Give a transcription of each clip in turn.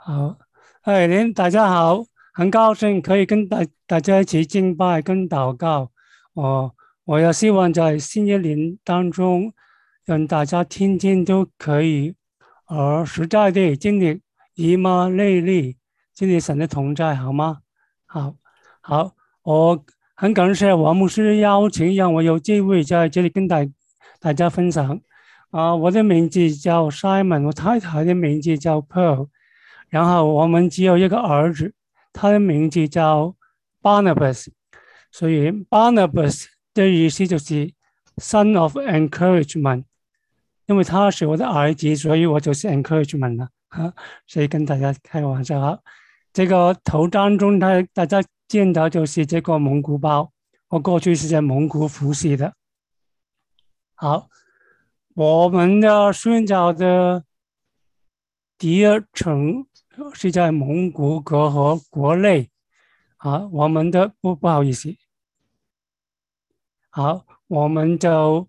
好，大家好，很高兴可以跟大家一起敬拜跟祷告。哦，我也希望在新一年当中，让大家天天都可以实在地经历以马内利，经历神的同在，好吗？好，好，我很感谢王牧师邀请，让我有机会在这里跟大家分享。我的名字叫 Simon，我太太的名字叫 Pearl。然后我们只有一个儿子，他的名字叫 Barnabas，所以 Barnabas 的意思就是 Son of Encouragement，因为他是我的儿子，所以我就是 Encouragement 了所以跟大家开玩笑哈。这个头当中，大家见到就是这个蒙古包，我过去是在蒙古服侍的。好，我们的宣教的第二层是在蒙古国和国内我们的不好意思，好，我们就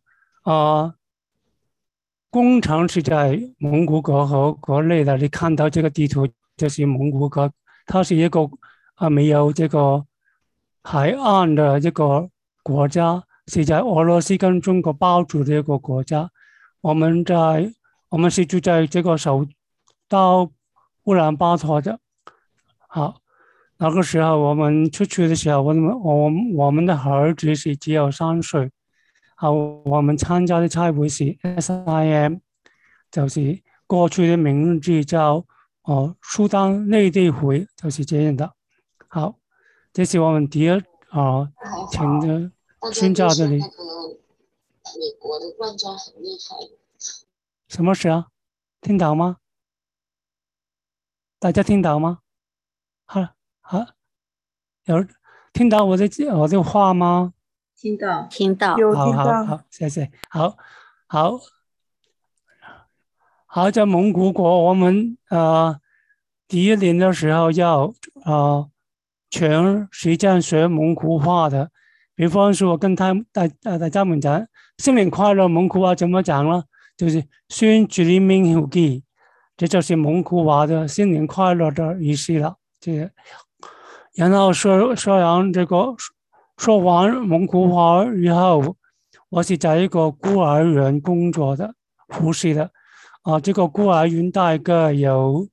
工程是在蒙古国和国内的。你看到这个地图就是蒙古国，它是一个没有这个海岸的这个国家，是在俄罗斯跟中国包住的一个国家。我们在我们是住在这个首都乌兰巴托的。好，那个时候我们出去的时候，我们的儿子是只有3岁。好，我们参加的差会是 SIM，就是过去的名字叫苏丹内地会，就是这样的。好，这是我们第二还好， 请的大家宣都说教这里。 那个美国的冠状很厉害。 什么事啊？听到吗？大家听到吗？好，好，有听到我的话吗？ 听到， 听到， 有好听到， 好好，谢谢。好，好，好，在蒙古国，我们第一年的时候要全实践学蒙古话的。比方说，我跟大家们讲新年快乐，蒙古话怎么讲呢？就是宣祝你明虎记，这就是蒙古话的新年快乐的意思了。然后说完说完蒙古话以后，我是在一个孤儿院工作的，护士的。这个孤儿院大概有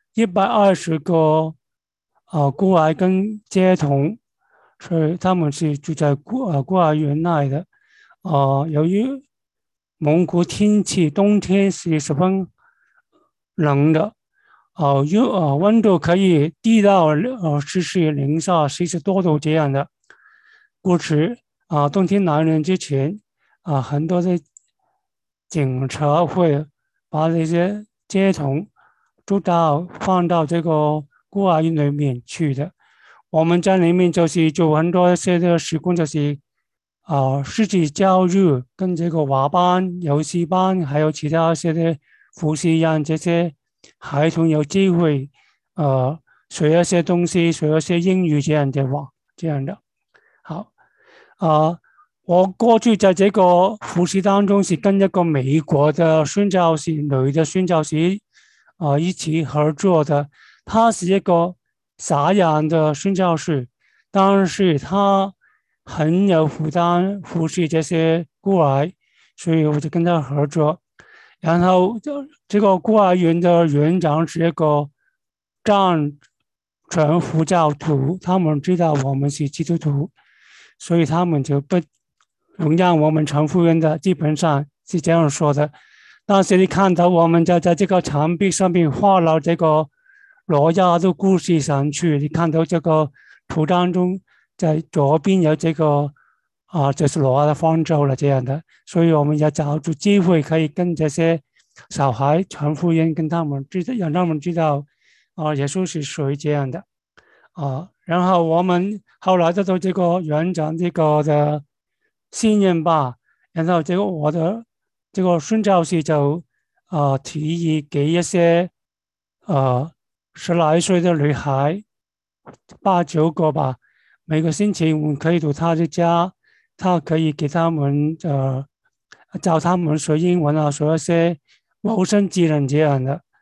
120个孤儿跟街童，所以他们是住在孤儿院内的。由于蒙古天气冬天是十分冷的，温度可以低到摄氏零下40多度这样的。故此冬天来临之前很多的警察会把这些街童放到这个孤儿院里面去的。我们在里面就是做很多一些的时工，就是实际教育跟这个画班、游戏班，还有其他一些的复习，让这些孩童有机会学一些东西，学一些英语这样的。好，我过去在这个复习当中是跟一个美国的宣教士，女的宣教士一起合作的。她是一个傻样的宣教士，但是她很有负担服侍这些孤儿，所以我就跟她合作。然后这个孤儿院的园长是一个藏传佛教徒，他们知道我们是基督徒，所以他们就不容让我们传福音的，基本上是这样说的。但是你看到我们在这个墙壁上面画了这个罗亚的故事上去，你看到这个图当中，在左边有这个就是罗亚的方舟了这样的。所以我们要找出机会，可以跟这些小孩传福音，跟他们让他们知道耶稣是谁这样的。然后我们后来得到这个园长这个的信任吧。然后我的这个宣教士就提议给一些10来岁的女孩8、9个吧，每个星期我们可以到他的家，他可以给他们教他们学英文学一些谋生技能这样的。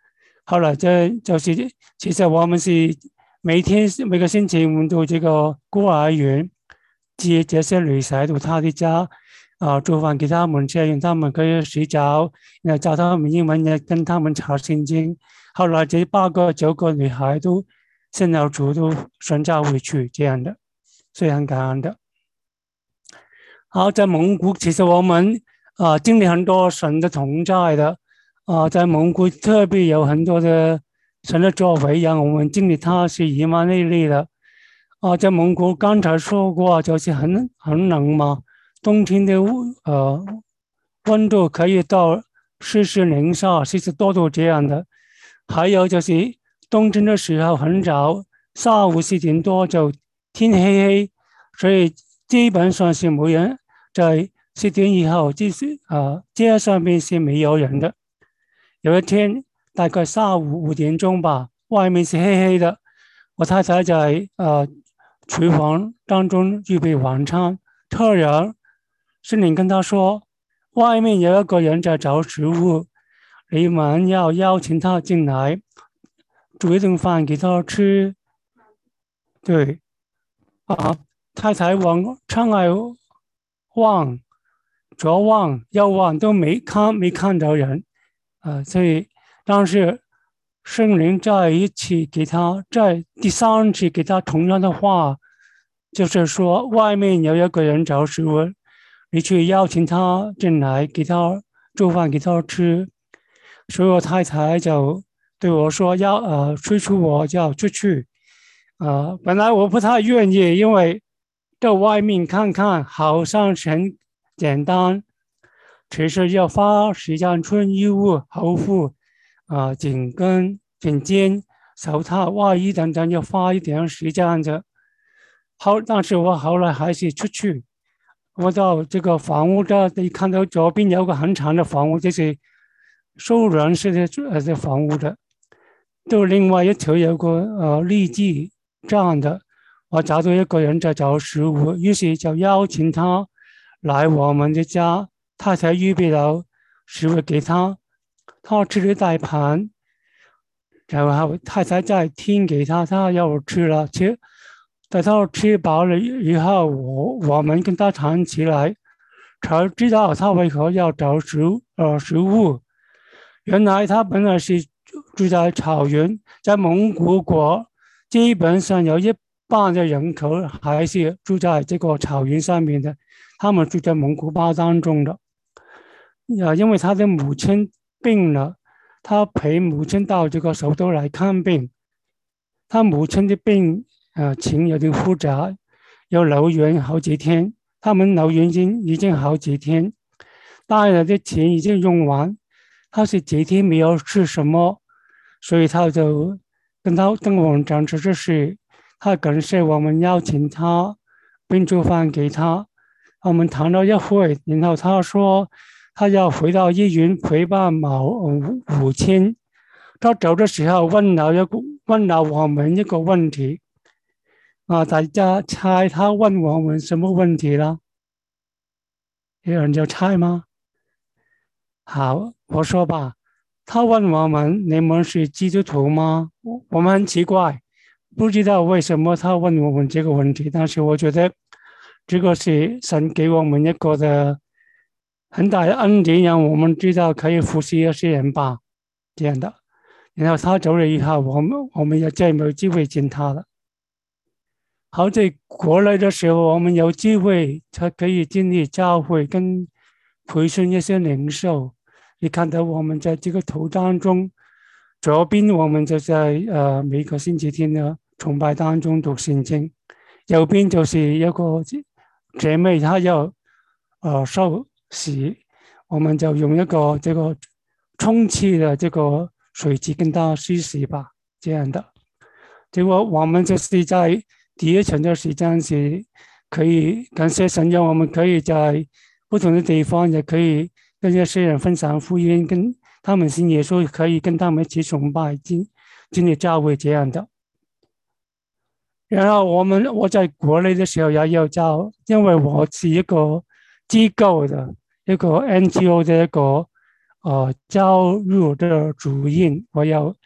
后来就是其实我们是每个星期我们到这个孤儿院接这些女孩到他的家做饭给他们吃，让他们可以睡觉，然后教他们英文，也跟他们查圣经。后来这8个9个女孩都信了主，都宣教回去这样的，所以很感恩的。好，在蒙古其实我们经历很多神的同在的在蒙古特别有很多的神的作为，让我们经历它是以马内利的在蒙古刚才说过，就是很冷嘛，冬天的温度可以到40零下40多度这样的。还有就是冬天的时候很早，下午4点多就天黑黑，所以基本上是没人在10点以后，就是街上面是没有人的。有一天大概下午5点钟吧，外面是黑黑的，我太太在厨房当中预备晚餐，突然圣灵跟她说，外面有一个人在找食物，你们要邀请他进来，煮一顿饭给他吃。对太太往窗外望，左望右望都没看到人所以当时圣灵在一起给他，在第3次给他同样的话，就是说外面有一个人找食物，你去邀请他进来，给他做饭给他吃。所以我太太就对我说催促我要出去本来我不太愿意，因为到外面看看好像很简单，其实要花时间穿衣物、厚服紧跟、紧肩、手套、外衣等等，要花一点时间的。但是我后来还是出去，我到这个房屋这里看到左边有个很长的房屋，就是收人式的房屋的。就另外一头有个立基这样的，我找到一个人在找食物，于是就邀请他来我们的家，他才预备了食物给他，他吃了大盘，然后太太再听给他，他要吃了等他吃饱了以后，我们跟他谈起来，才知道他为何要找食物。原来他本来是住在草原，在蒙古国，基本上有1半的人口还是住在这个草原上面的，他们住在蒙古包当中的。因为他的母亲病了，他陪母亲到这个首都来看病。他母亲的病情有点复杂，要留院好几天。他们留院已经好几天，带来的钱已经用完，他是几天没有吃什么，所以他就跟我们讲这事，他感谢我们邀请他，并做饭给他。我们谈了一会，然后他说他要回到医院陪伴母亲。他走的时候问了我们一个问题大家猜他问我们什么问题了？有人就猜吗？好，我说吧。他问我们：“你们是基督徒吗？”我们很奇怪，不知道为什么他问我们这个问题。但是我觉得这个是神给我们一个的很大的恩典，让我们知道可以服侍一些人吧，这样的。然后他走了以后，我们也再没有机会见他了。好在国内的时候，我们有机会才可以经历教会跟培训一些领袖。你看到我们在这个图当中，左边我们就在每个星期天的崇拜当中读圣经，右边就是一个姐妹她要受洗，我们就用一个这个充气的这个水机跟她施洗吧，这样的。结果我们就是在第一层的时间是可以感谢神，让我们可以在不同的地方也可以跟这些人分享福音，跟他们信耶稣，可以跟他们一起崇拜、经历教会这样的。然后我在国内的时候也有教，因为我是一个机构的一个 NGO 的一个教育的主任，我要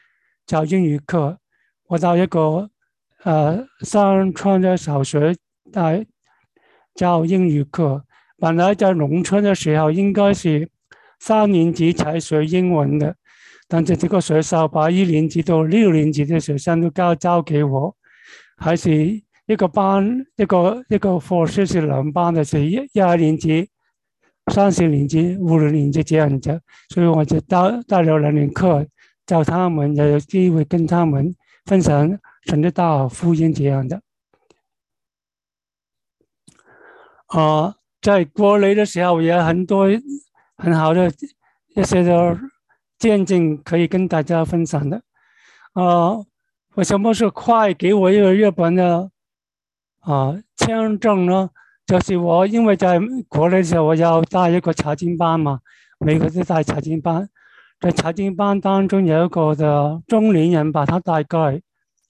教英语课。我到一个山村的小学教英语课。本来在农村的时候应该是3年级才学英文的，但是这个学校把1年级到6年级的学生都交给我，还是一个班，一个课室是2班的，是1、2年级、3、4年级、5、6年级这样子，所以我就带了2年课，教他们，也有机会跟他们分享神的大福音这样的。在国内的时候也很多很好的一些的见证可以跟大家分享的。为什么是快给我一个日本的签证呢？就是我因为在国内的时候我要带一个查经班嘛，每个都带查经班。在查经班当中有一个的中年人吧，他大概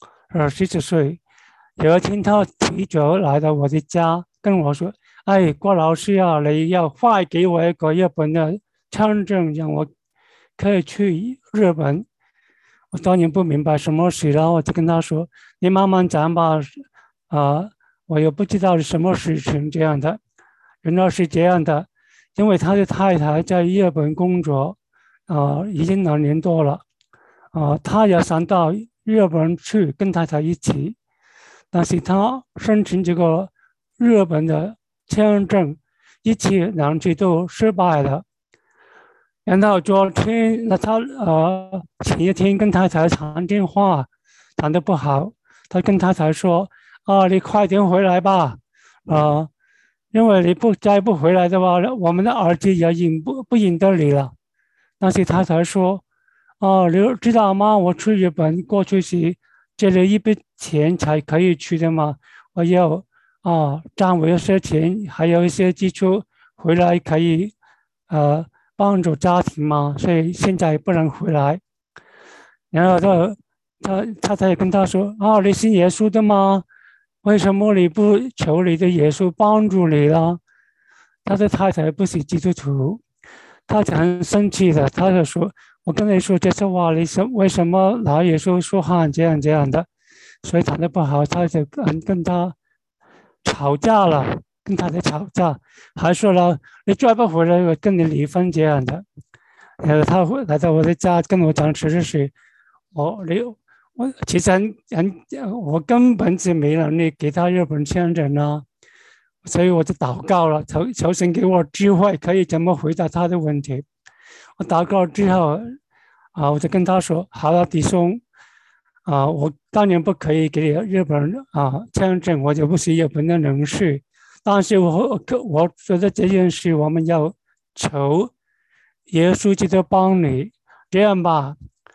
40岁。有一天他提着来到我的家跟我说：“哎，郭老师啊，你要快给我一个日本的签证，让我可以去日本。”我当然不明白什么事，然后我就跟他说：“你慢慢讲吧，我也不知道是什么事情这样的。”原来是这样的，因为他的太太在日本工作，已经2年多了，他也想到日本去跟太太一起，但是他申请这个日本的签证1次2次都失败了。然后昨天他前一天跟太太谈电话，谈得不好，他跟太太说：“你快点回来吧，因为你再不回来的话，我们的儿子也不认得你了。”但是太太说：“你知道吗？我去日本过去是借了一笔钱才可以去的嘛，我要赚回一些钱，还有一些基础回来可以帮助家庭嘛，所以现在不能回来。”然后太太跟他说：“你信耶稣的吗？为什么你不求你的耶稣帮助你呢？”他的太太不是基督徒，他就很生气的，他就说：“我跟你说这些话，你为什么拿耶稣说话这样的？”所以谈得不好，他就跟他吵架了，跟太太吵架，还说了：“你再不回来，我跟你离婚这样的。”然后他来到我的家跟我讲这件事，我其实我根本就没能力给他日本签证啊，所以我就祷告了，求神给我智慧，可以怎么回答他的问题。我祷告之后我就跟他说：“好了，弟兄，我当然不可以给日本签证，我就不是日本的人士。但是我觉得这件事我们要求耶稣基督帮你，这样吧，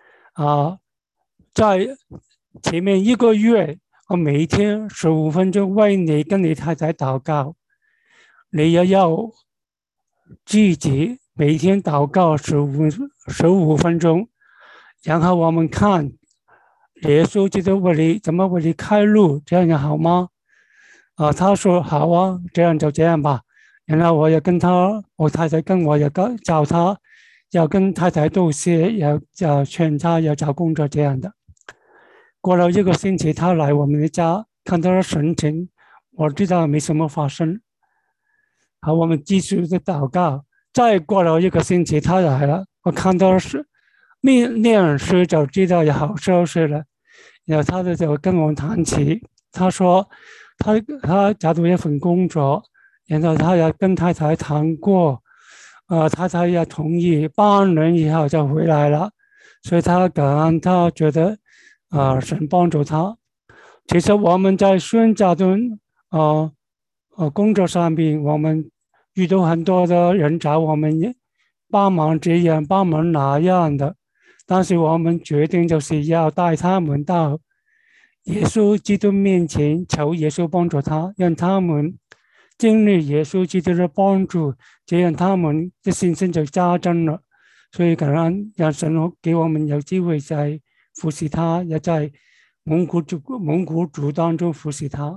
在前面1个月，我每天15分钟为你跟你太太祷告，你也要自己每天祷告15分钟，然后我们看耶稣基督怎么为你开路，这样好吗？”他说：“好啊，这样就这样吧。”然后我也跟我太太跟我也找他，要跟太太道谢，要劝他要找工作这样的。过了1个星期，他来我们的家，看他的神情，我知道没什么发生。好，我们继续的祷告。再过了1个星期，他来了，我看到面试就知道有好消息了。然后他就跟我谈起，他说他找到一份工作，然后他也跟太太谈过，太太也同意半年以后就回来了，所以他感恩，他觉得神帮助他。其实我们在宣教的工作上面，我们遇到很多的人找我们帮忙这样帮忙那样的，但是我们决定就是要带他们到耶稣基督面前，求耶稣帮助他，让他们经历耶稣基督的帮助，这样他们的信心就加增了。所以感恩让神给我们有机会在服侍他，也在蒙古族当中服侍他。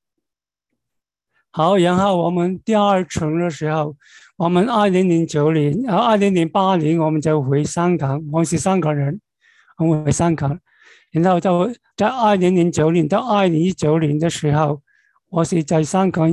好，然后我们第2程的时候，我们2009年、2008年我们就回香港，我是香港人，我回香港。 然后在2009年到2019年的时候，我是在香港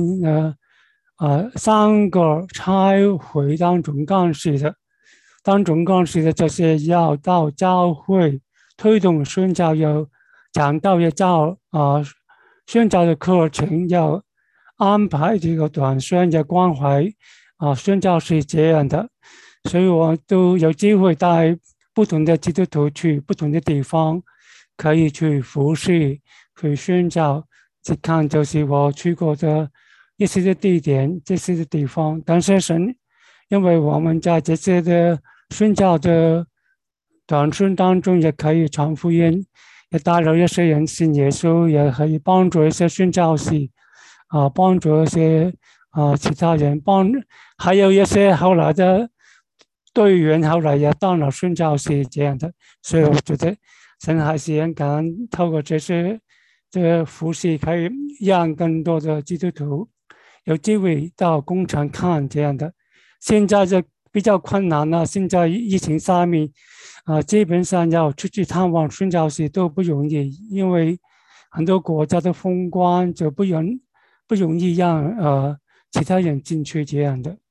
3个差会当总干事的。当总干事的就是要到教会推动宣教，要讲道，要教宣教的课程，要安排这个短宣，要关怀宣教是这样的。所以我都有机会带不同的基督徒去不同的地方，可以去服侍，去宣教。去看就是我去过的一些的地点，这些的地方。但是神，因为我们在这些的宣教的短宣当中，也可以传福音，也带了一些人信耶稣，也可以帮助一些宣教士帮助一些其他人，还有一些后来的队员，后来也当了宣教士这样的。所以我觉得神还是很感恩，透过这些服饰，可以让更多的基督徒有机会到工厂看这样的。现在就比较困难了，现在疫情下面基本上要出去探望宣教士都不容易，因为很多国家的封关，就不容易让其他人进去这样的。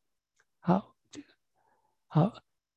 好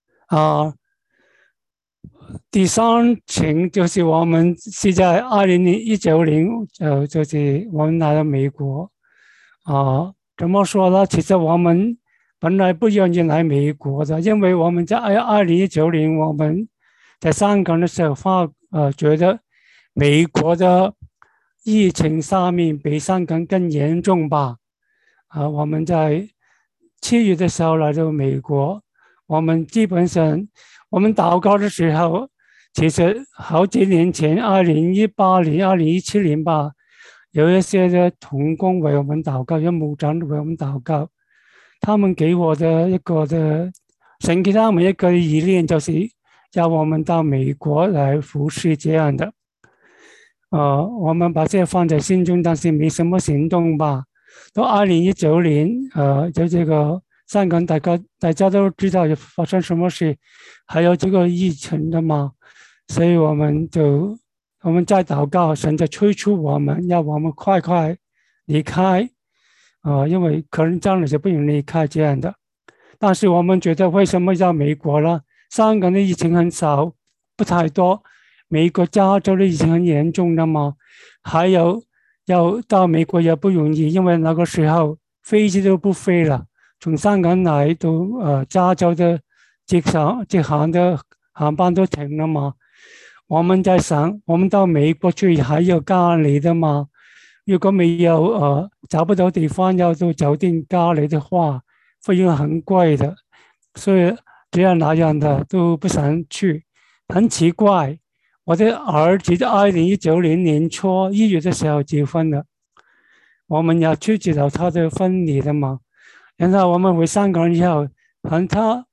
第三情就是我们是在2019年，就是我们来到美国怎么说呢？其实我们本来不愿意来美国的，因为我们在2019年我们在香港的时候觉得美国的疫情下面比香港更严重吧。我们在7月的时候来到美国，我们基本上我们祷告的时候，其实好几年前2018年、2017年吧，有一些的同工为我们祷告，有牧长为我们祷告，他们给我的一个神给他们一个意念，就是要我们到美国来服侍这样的。我们把这放在心中，但是没什么行动吧。到2019年，就这个香港大家都知道有发生什么事，还有这个疫情的嘛，所以我们在祷告，神就催促我们，要我们快离开，因为可能将来就不能离开这样的。但是我们觉得为什么要美国呢？香港的疫情很少，不太多，美国加州的疫情很严重的嘛，还有要到美国也不容易，因为那个时候飞机都不飞了，从香港来到加州的这航的航班都停了嘛。我们在想，我们到美国去还有隔离的嘛？如果没有找不到地方要到酒店隔离的话，费用很贵的，所以这样那样的都不想去。很奇怪，我的儿子在2019年年初1月的时候结婚了，我们要出席了他的婚礼的嘛。然后我们回香港以后，他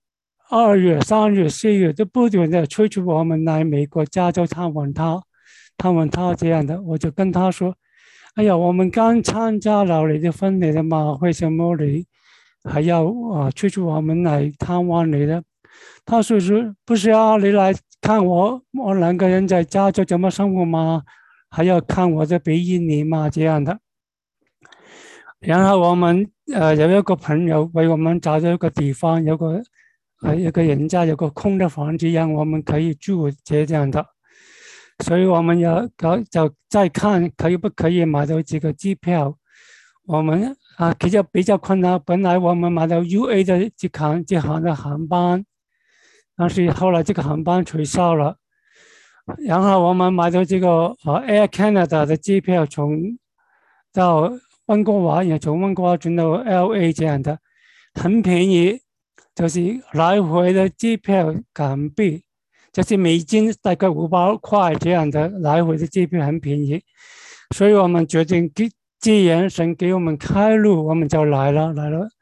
2月、3月、4月都不断的催促我们来美国加州探望他这样的。我就跟他说：“哎呀，我们刚参加了你的婚礼的嘛，为什么你还要催促我们来探望你呢？”他说：“不是啊，你来看我2个人在加州怎么生活吗？还要看我的鼻音你嘛这样的。”然后我们有一个朋友为我们找到一个地方，有个人家有个空的房子，让我们可以住这样的。所以我们就再看可不可以买到这个机票。我们其实比较困难，本来我们买到 UA 的这航的航班，但是后来这个航班取消了。然后我们买到这个Air Canada 的机票，到温哥华，也从温哥华转到 LA 这样的，很便宜，就是来回的机票港币，就是美金大概500块这样的，来回的机票很便宜，所以我们决定既然神给我们开路，我们就来了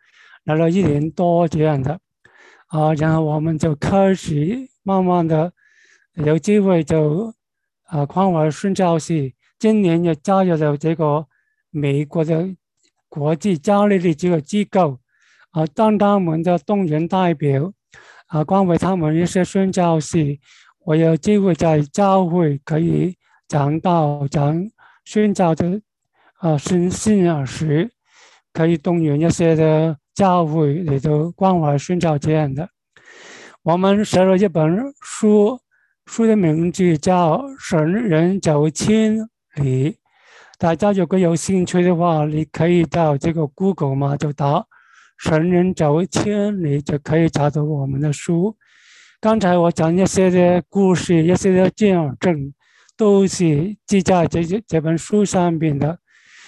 1年多这样的，然后我们就开始慢慢的有机会就关怀宣教士，今年也加入了这个美国的国际教育的这个机构，当他们的动员代表，关怀他们一些宣教士， 我有机会在教会可以讲道、宣教的信仰时，可以动员一些的教会来到关怀宣教这样的。我们写了一本书，书的名字叫《神人走千里》。大家如果有兴趣的话，你可以到这个 Google 嘛，就打神人走千里，就可以找到我们的书。刚才我讲一些的故事，一些的见证，都是记在这本书上面的。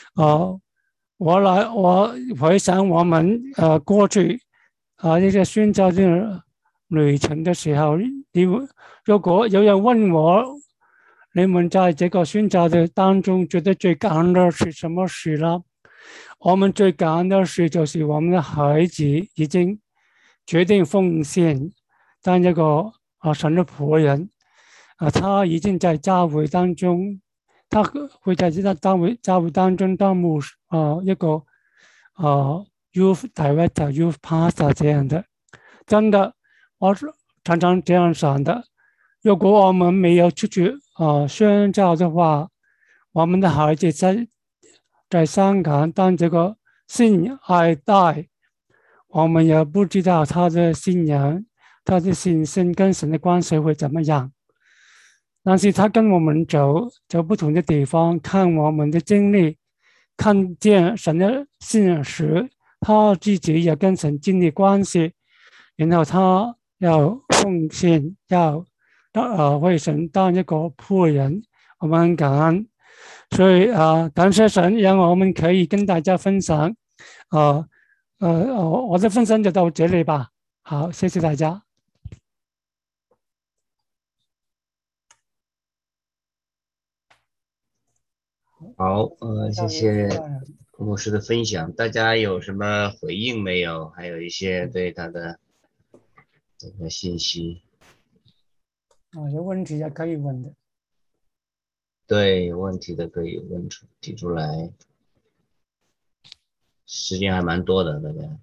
我回想我们过去一些宣教的旅程的时候，如果有人问我，你们在这个宣教的当中觉得最感恩的是什么事呢？我们最感恩的事就是我们的孩子已经决定奉献当这个神的仆人，他已经在教会当中，他会在教会当中当一个youth director、youth pastor 这样的。真的，我是常常这样想的。如果我们没有出去宣教的话，我们的孩子在香港当这个信二代，我们也不知道他的信仰、他的信心跟神的关系会怎么样。但是他跟我们走不同的地方，看我们的经历，看见神的信仰时，他自己也跟神建立关系，然后他要奉献，要为神当一个仆人，我们很感恩。所以感谢神让我们可以跟大家分享。我的分享就到这里吧。好，谢谢大家。 好，谢谢牧师的分享。大家有什么回应没有？还有一些对他的这个信息。 有问题也可以问的。 对，有问题的可以提出来。时间还蛮多的，大家。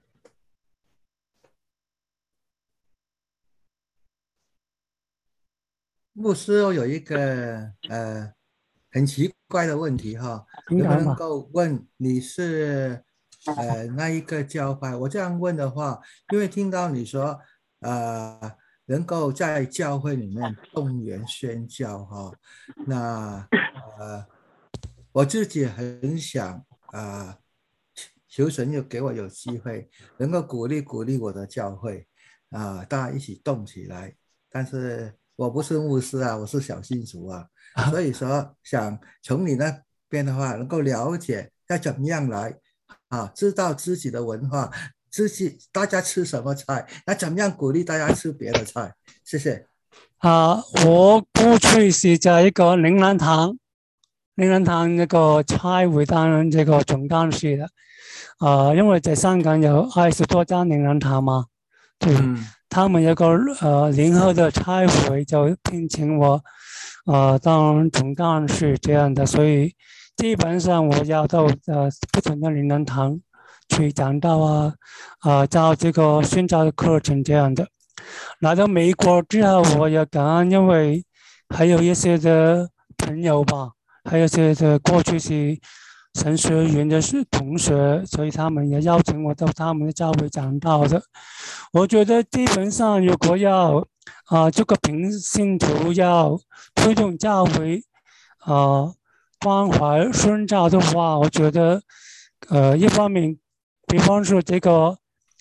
牧师有一个很奇怪的问题哈，能不能够问你是那一个教派？我这样问的话，因为听到你说能够在教会里面动员宣教哈，那我自己很想求神又给我有机会，能够鼓励我的教会大家一起动起来，但是我不是牧师我是小信徒所以说想从你那边的话能够了解要怎么样来知道自己的文化，大家吃什么菜，那怎么样鼓励大家吃别的菜。谢谢。 我过去是在一个灵粮堂那个差会担任这个总干事的。因为在香港有20多家灵粮堂嘛，对，他们有个联合的差会就聘请我当总干事这样的，所以基本上我要到不同的灵粮堂去讲道教这个宣教的课程这样的。来到美国之后，我也感恩，因为还有一些的朋友吧，还有一些的过去是神学院的同学，所以他们也邀请我到他们的教会讲道的。我觉得基本上如果要这个平信徒要推动教会关怀宣教的话，我觉得一方面，比方说这个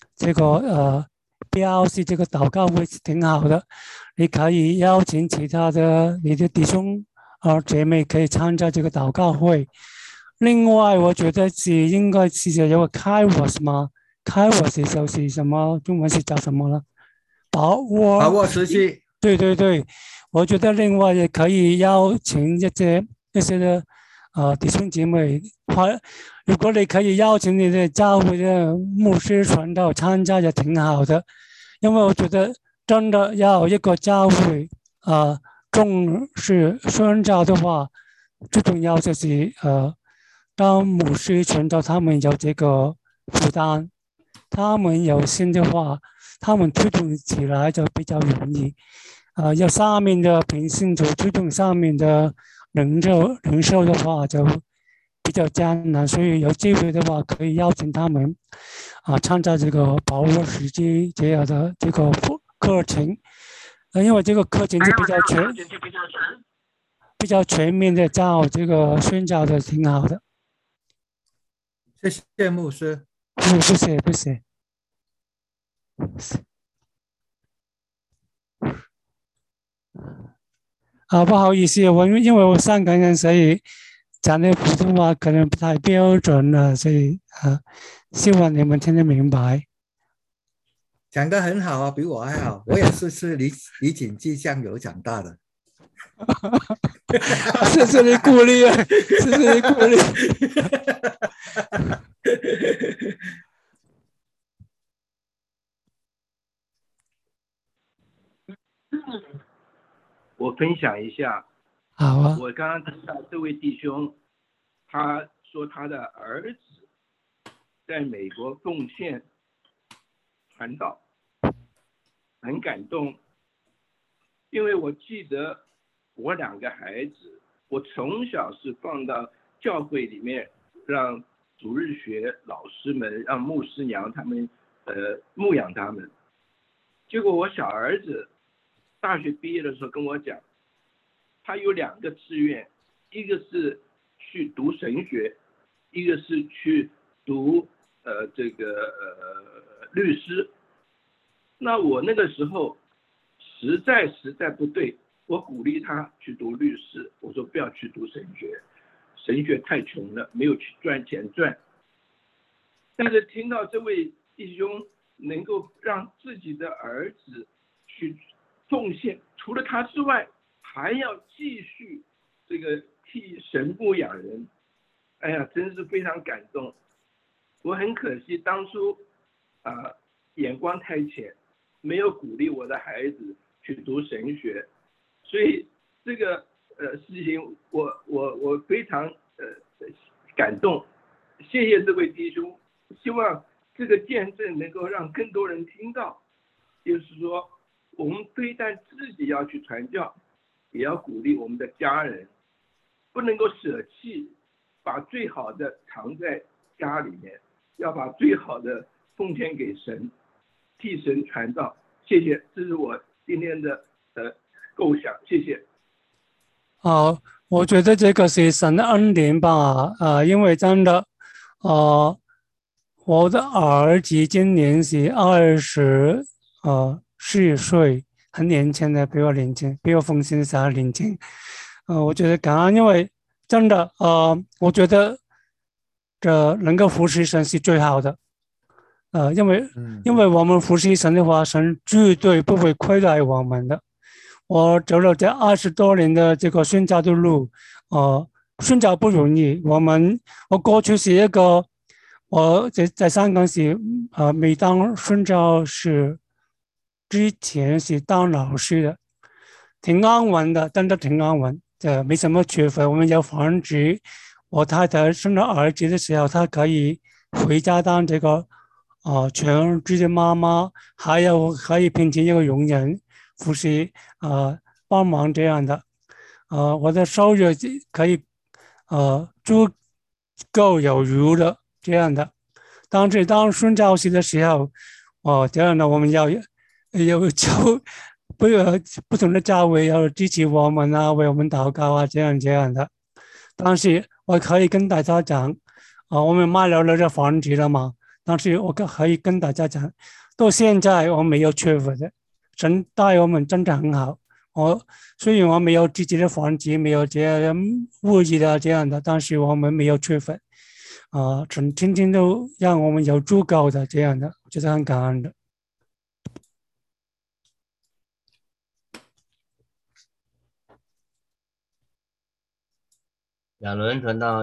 BLC 这个祷告会是挺好的，你可以邀请其他的你的弟兄姐妹可以参加这个祷告会。另外，我觉得应该是有个Kairos 吗？Kairos就是什么？中文是叫什么呢？把握时机。 对，我觉得另外也可以邀请一些的弟兄姐妹，如果你可以邀请你的教会的牧师传道参加也挺好的，因为我觉得真的要一个教会重视宣教的话，最重要就是当牧师传道，他们有这个负担，他们有心的话，他们推动起来就比较容易。 要上面的平信徒推动上面的人手的话就比较艰难，所以有机会的话可以邀请他们参加这个保护时机这样的这个课程，因为这个课程是比较全面的教这个宣教的挺好的。 谢谢牧师。 不谢。不好意思，因为我香港人，所以讲的普通话可能不太标准了，所以希望你们听得明白。 讲得很好啊，比我还好。我也是吃李锦记酱油长大的。 谢谢你鼓励，谢谢你鼓励。 我分享一下。 好啊。 我刚刚听到这位弟兄，他说他的儿子在美国奉献传道，很感动。因为我记得我2个孩子，我从小是放到教会里面，让主日学老师们、让牧师娘他们牧养他们。结果我小儿子大学毕业的时候跟我讲，他有2个志愿，一个是去读神学，一个是去读律师。那我那个时候实在不对，我鼓励他去读律师，我说不要去读神学，神学太穷了，没有去赚钱赚。但是听到这位弟兄能够让自己的儿子去奉献，除了他之外还要继续这个替神牧养人，哎呀，真是非常感动。我很可惜当初眼光太浅，没有鼓励我的孩子去读神学，所以这个事情我非常感动。谢谢这位弟兄，希望这个见证能够让更多人听到，就是说我们非但自己要去传教，也要鼓励我们的家人，不能够舍弃把最好的藏在家里面，要把最好的奉献给神，替神传道。谢谢，这是我今天的构想，谢谢。 我觉得这个是神的恩典吧，因为真的，我的儿子今年是24岁，很年轻的，比我年轻，比我奉献时还年轻。我觉得感恩，因为真的，我觉得这能够服侍神是最好的。因为我们服侍神的话，神绝对不会亏待我们的。我走了这20多年的这个宣教的路，宣教不容易。我过去是一个，我在香港是没当宣教士之前是当老师的，挺安稳的，真的挺安稳，没什么缺乏。我们有房子，我太太生了儿子的时候，她可以回家当这个全职的妈妈，还有可以聘请一个佣人服侍帮忙这样的。我的收入可以足够有余的这样的。当宣教士的时候，这样的我们要不同的教会要支持我们啊，为我们祷告啊，这样的。但是我可以跟大家讲，我们卖了这房子了嘛，但是我可以跟大家讲，到现在我没有缺乏的，神待我们真的很好。虽然我没有自己的房子，没有这样物质的这样的，但是我们没有缺乏，神天天都让我们有足够的这样的，我觉得很感恩的。 亚伦传道。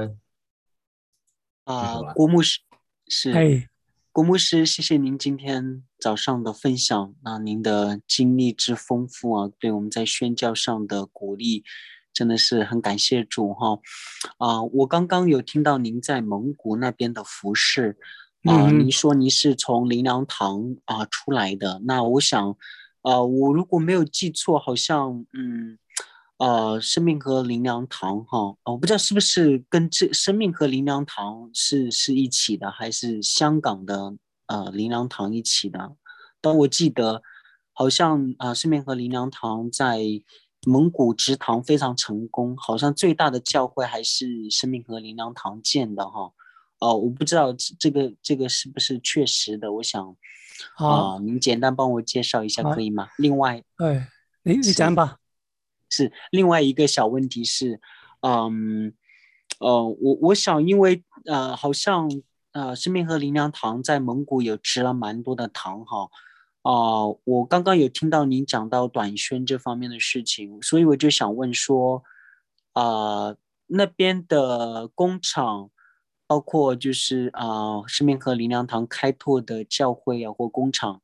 郭牧师是。郭牧师，谢谢您今天早上的分享。那您的经历之丰富啊，对我们在宣教上的鼓励，真的是很感谢主哈。我刚刚有听到您在蒙古那边的服事，您说您是从灵粮堂出来的。那我想我如果没有记错，好像生命和灵粮堂哈，我不知道是不是跟这生命和灵粮堂是一起的，还是香港的灵粮堂一起的？但我记得好像生命和灵粮堂在蒙古植堂非常成功，好像最大的教会还是生命和灵粮堂建的哈。我不知道这个是不是确实的，我想您简单帮我介绍一下可以吗？另外， 你讲吧。 是另外一个小问题是，我想因为好像生命和灵粮堂在蒙古有植了蛮多的堂哈。我刚刚有听到您讲到短宣这方面的事情，所以我就想问说，那边的工厂，包括就是生命和灵粮堂开拓的教会或工厂，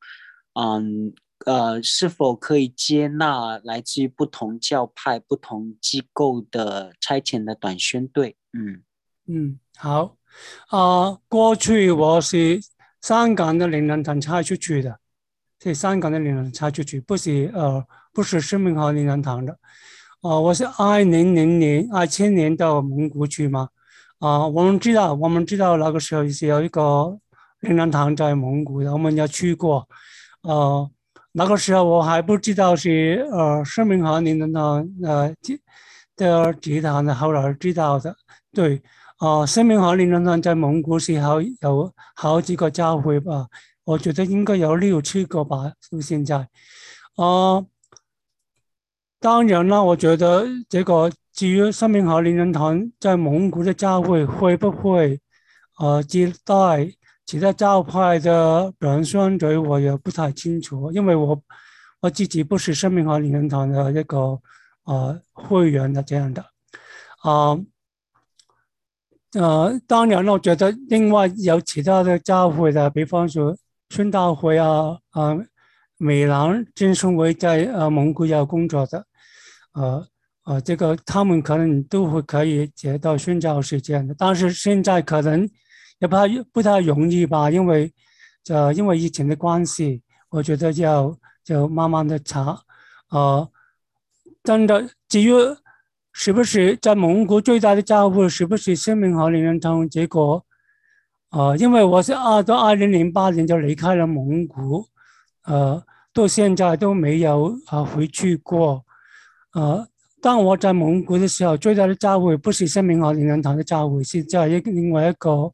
是否可以接纳来自于不同教派、不同机构的差遣的短宣队？ 好，过去我是香港的灵粮堂差出去的。是香港的灵粮堂出去，不是生命和灵粮堂的。我是2000年到蒙古去嘛。我们知道那个时候是有一个灵粮堂在蒙古的，我们也去过。那个时候我还不知道是生命和灵粮堂的集团的，后来知道的。对，生命和灵粮堂在蒙古是有好几个教会吧。我觉得应该有6、7个吧，就现在。当然了，我觉得这个至于生命和灵粮堂在蒙古的教会会不会接待其他教派的短宣队，我也不太清楚，因为我自己不是生命和灵粮堂的一个会员的这样的。当然了，我觉得另外有其他的教会的，比方说宣道会美兰真圣会在蒙古有工作的，这个他们可能都会可以接到宣教士这样的，但是现在可能也不太容易吧，因为疫情的关系，我觉得就慢慢的查。真的至于是不是在蒙古最大的教会是不是生命和灵粮堂？结果因为我是到2008年就离开了蒙古，到现在都没有回去过。当我在蒙古的时候，最大的教会不是生命和灵粮堂的教会，是在另外一个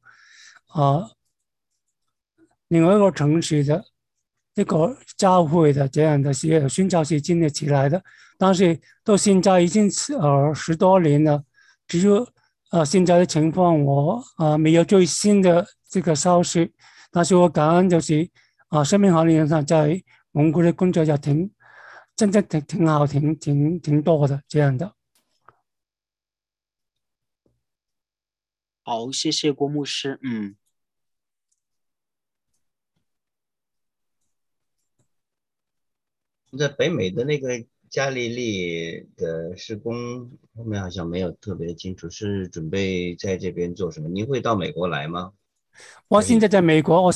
城市的这个教会的这样的是有宣教士建立起来的，但是到现在已经10多年了，只有现在的情况我没有最新的这个消息，但是我感恩就是生命和灵粮堂在蒙古的工作也真的挺好，挺多的这样的。 好，谢谢郭牧师。 在北美的那个加利利的施工后面好像没有特别清楚，是准备在这边做什么？您会到美国来吗？ 我现在在美国，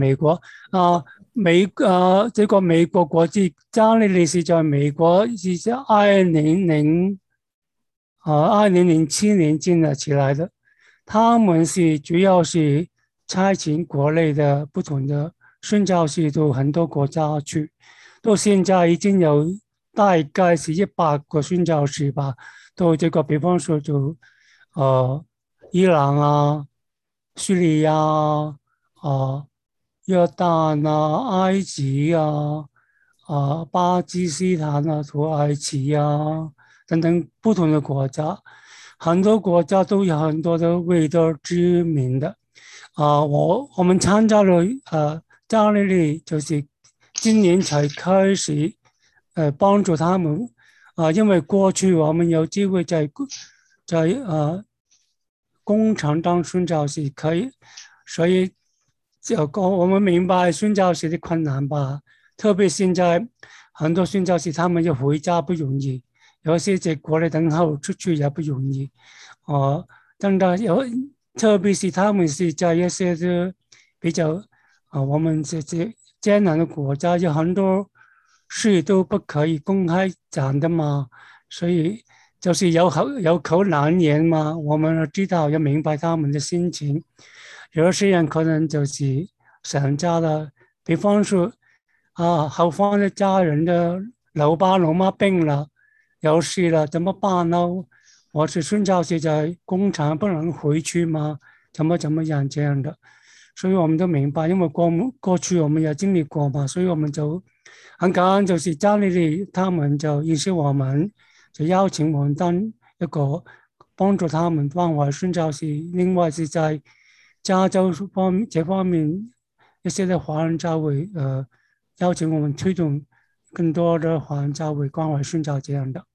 这个美国国际加利利是在美国是在2007年建立起来的，他们是主要是差遣国内的不同的宣教士到很多国家去，到现在已经有大概是100个宣教士吧，到这个比方说就伊朗叙利亚约旦埃及巴基斯坦土耳其等等不同的国家，很多国家都有很多的未得之名的。我们参加了加利利，就是今年才开始帮助他们因为过去我们有机会在工厂当宣教士可以，所以我们明白宣教士的困难吧，特别现在很多宣教士他们要回家不容易，有些在国内等候出去也不容易真的特别是他们是在一些比较我们这艰难的国家，有很多事都不可以公开讲的嘛，所以就是有口难言嘛。我们知道要明白他们的心情，有些人可能就是想家了，比方说后方的家人的老爸老妈病了，有事了怎么办呢？我是孙教授在工厂不能回去吗？怎么样这样的，所以我们都明白，因为过去我们也经历过嘛，所以我们就很感恩，就是家里他们就认识我们，就邀请我们当一个帮助他们关怀孙教授。另外是在加州这方面一些的华人教会邀请我们推动更多的华人教会关怀孙教这样的。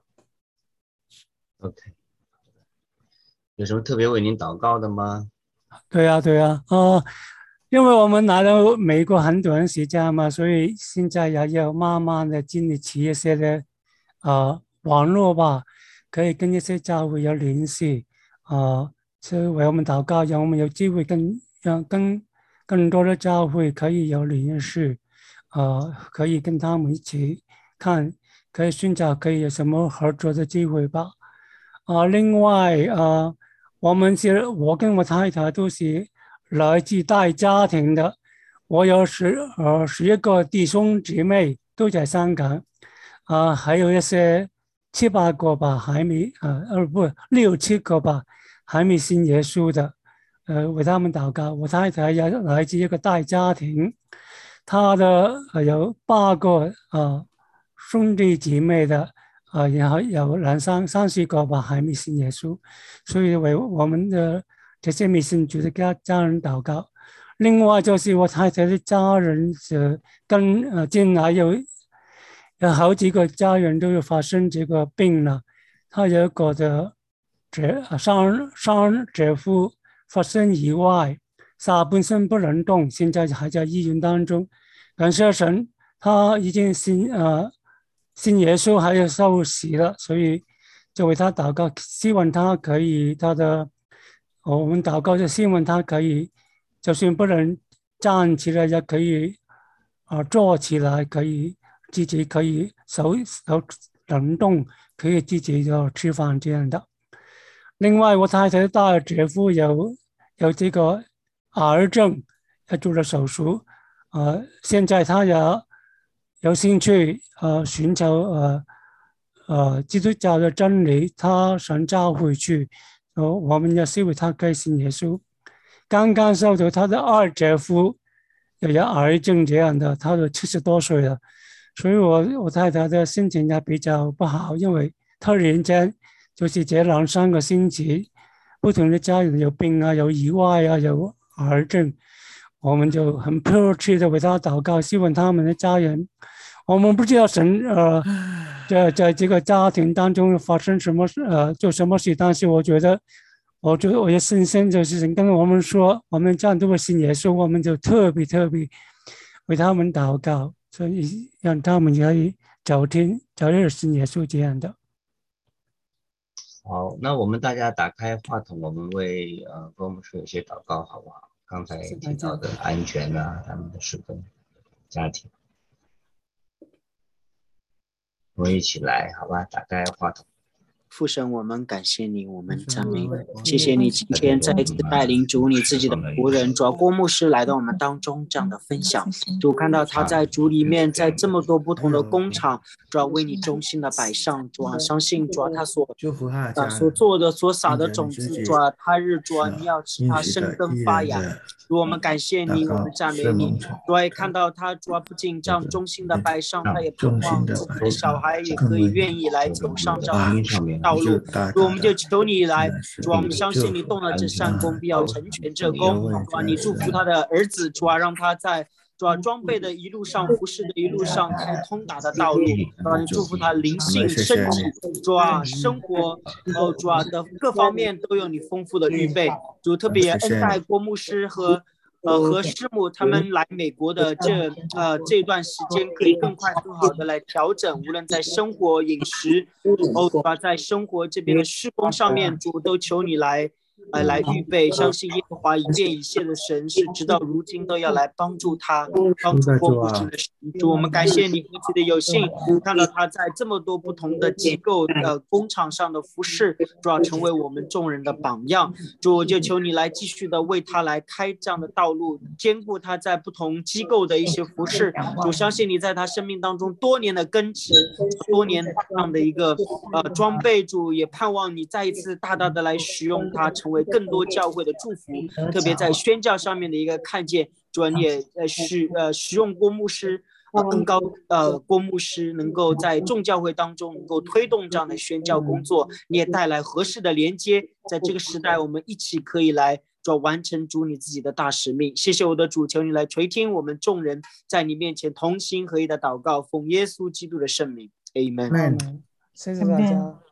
OK， 有什么特别为您祷告的吗？ 对啊，因为我们来了美国很短时间嘛，所以现在也要慢慢的建立起一些的网络吧，可以跟一些教会有联系所以为我们祷告，让我们有机会跟更多的教会可以有联系，可以跟他们一起看，可以寻找可以有什么合作的机会吧。另外我跟我太太都是来自大家庭的，我有11个弟兄姊妹都在香港，还有一些7、8个吧，还没6、7个吧，还没信耶稣的，为他们祷告。我太太也来自一个大家庭，她的有8个兄弟姐妹的。然后有30个吧，还没信耶稣，所以为我们的这些没信主的家人祷告。另外就是我太太的家人近来有好几个家人都有发生这个病了。他有一个的上姐夫发生意外，下半身不能动，现在还在医院当中。感谢神，他已经信耶稣还有受洗了，所以就为他祷告，希望他可以我们祷告就希望他可以，就算不能站起来也可以坐起来，可以自己可以手能动，可以自己就吃饭这样的。另外我太太的大姐夫有这个癌症，要做了手术，现在他也有兴趣寻求基督教的真理，他想教回去，我们也希望他可以信耶稣。刚刚收到他的二姐夫有癌症这样的，他都70多岁了，所以我太太的心情也比较不好，因为突然间就是这2-3个星期，不同的家人有病啊，有意外啊，有癌症。我们就很迫切的为他祷告，希望他们的家人，我们不知道神在这个家庭当中发生什么做什么事，但是我觉得我的深深就是神跟我们说，我们这样都会信耶稣，我们就特别为他们祷告，所以让他们可以早日信耶稣这样的。 好，那我们大家打开话筒，我们为跟我们说有些祷告好不好？刚才提到的安全啊，他们的事工、家庭，我们一起来，好吧？打开话筒。 父神，我们感谢你，我们赞美你，谢谢你今天再次带领主你自己的仆人主郭牧师来到我们当中这样的分享。主看到他在主里面，在这么多不同的工厂，主要为你忠心的摆上，主啊，相信主啊他所做的所撒的种子，主啊他日主啊你要使他生根发芽。主我们感谢你，我们赞美你。主啊也看到他主啊不仅这样忠心的摆上，他也盼望自己的小孩也可以愿意来走上这样道路。主我们就求你来，主啊我们相信你动了这善功，必要成全这功。主啊你祝福他的儿子，主啊让他在主啊装备的一路上，服侍的一路上开通达的道路。主啊你祝福他灵性身体，主啊生活主啊的各方面都有你丰富的预备。主特别恩待郭牧师和师母他们来美国的这段时间，可以更快更好的来调整，无论在生活饮食在生活这边的事工上面，主都求你来来预备，相信耶和华一变一切的神是直到如今都要来帮助他，帮助郭牧师的神。主，我们感谢你何其的有幸，看到他在这么多不同的机构工场上的服侍，主要成为我们众人的榜样。主，我就求你来继续的为他来开这样的道路，兼顾他在不同机构的一些服侍。主，相信你在他生命当中多年的根植，多年这样的一个装备。主，也盼望你再一次大大的来使用他，成为更多教会的祝福，特别在宣教上面的一个看见。主，你也使用郭牧师恩膏郭牧师能够在众教会当中能够推动这样的宣教工作，你也带来合适的连接，在这个时代我们一起可以来完成主你自己的大使命。谢谢我的主，求你来垂听我们众人在你面前同心合一的祷告，奉耶稣基督的圣名 Amen。 谢谢大家。